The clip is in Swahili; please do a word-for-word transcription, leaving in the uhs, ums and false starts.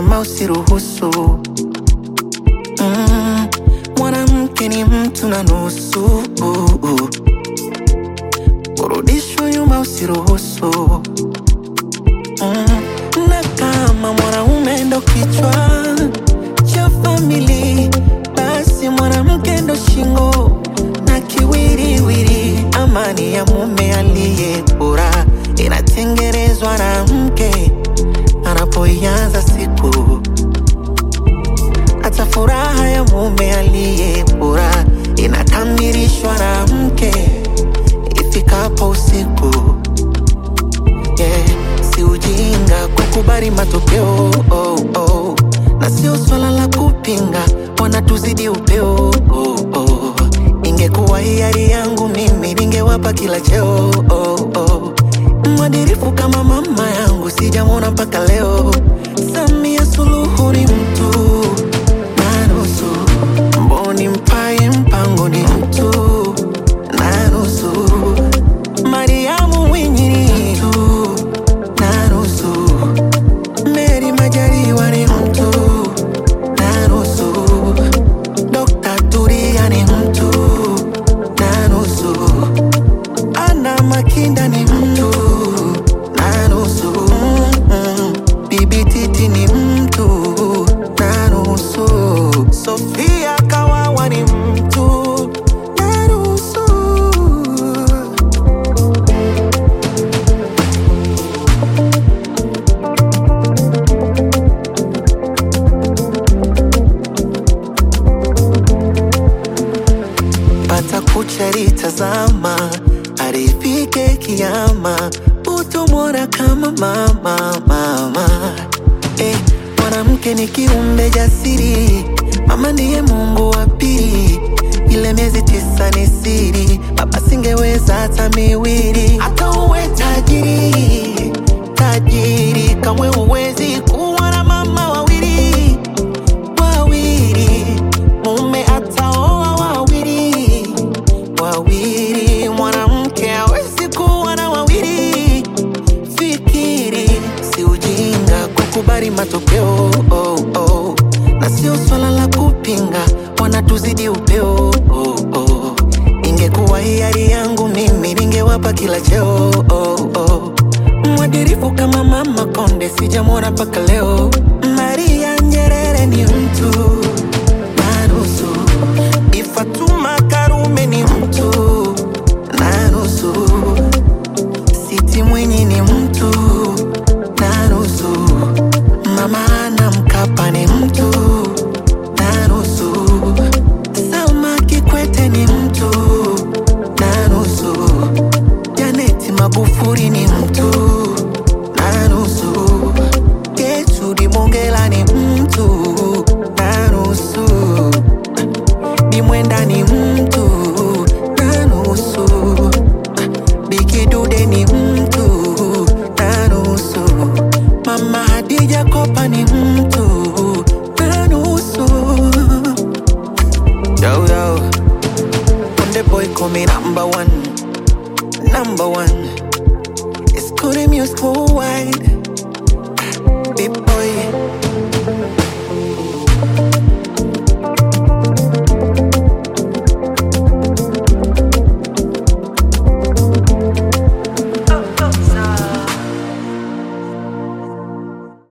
nyuma usiruhusu. mm, Mwanamke ni mtu na nusu. Kurudishwa nyuma usiruhusu. mm, Na kama mwanaume ndo kichwa cha famili, basi mwanamke ndo shingo na kiwiriwiri. Amani ya mume aliye bora inatengenezwa na mke anapoianza siku. Hata furaha ya mume aliye bora inakamilishwa na mke ifikapo usiku. Yeah, si ujinga kukubali matokeo, oh, oh. Na sio swala la kupinga, wanatuzidi upeo, oh, oh. Ingekuwa hiari yangu mimi ningewapa kila cheo, oh, oh. Mwadilifu kama mama yangu sijamwona mpaka leo. Samia Suluhu ni mtu na nusu. Mboni Mpaye Mpango ni mtu na nusu. Mariamu Mwinyi ni mtu na nusu. Mary Majaliwa ni mtu na nusu. Doctor Turia ni mtu na nusu. Anna Makinda ni mtu na nusu. mm-hmm. Bibi Titi ni mtu na nusu. Sofia Kawawa ni mtu na nusu. Pata kuchari tazama, arifike kiyama, utomwona kama mama, mama. Eh, mwanamke ni kiumbe jasiri, mama ndiye Mungu wa pili. Ile miezi tisa ni siri, baba singeweza hata miwili. Hata uwe tajiri, tajiri kamwe uwezi kuwa na mama wawili, wawili. Mume ataoa wawili, wawili. Mwanamke hawezi kuwa na wawili. Fikiri, si ujinga kukubali matokeo, oh, oh. Na sio swala la kupinga, wanatuzidi upeo, oh, oh. Ingekuwa hiari yangu mimi ningewapa kila cheo, oh, oh. Mwadilifu kama Mama Konde sijamwona mpaka leo. Maria Nyerere ni mtu na nusu. Bi Fatuma Karume ni mtu na nusu. Siti Mwinyi ni mtu na nusu. Mama Ana Mkapa ni mtu na nusu. Salma Kikwete ni mtu na nusu. Janeti Magufuli ni mtu na nusu. Gertrude Mongela ni mtu na nusu. Bi Mwenda ni mtu na nusu. Bi Kidude ni mtu na nusu. Mama Hadija Kopa ni mtu na nusu. Yo, yo. Konde boy call me number one, number one. It's good music.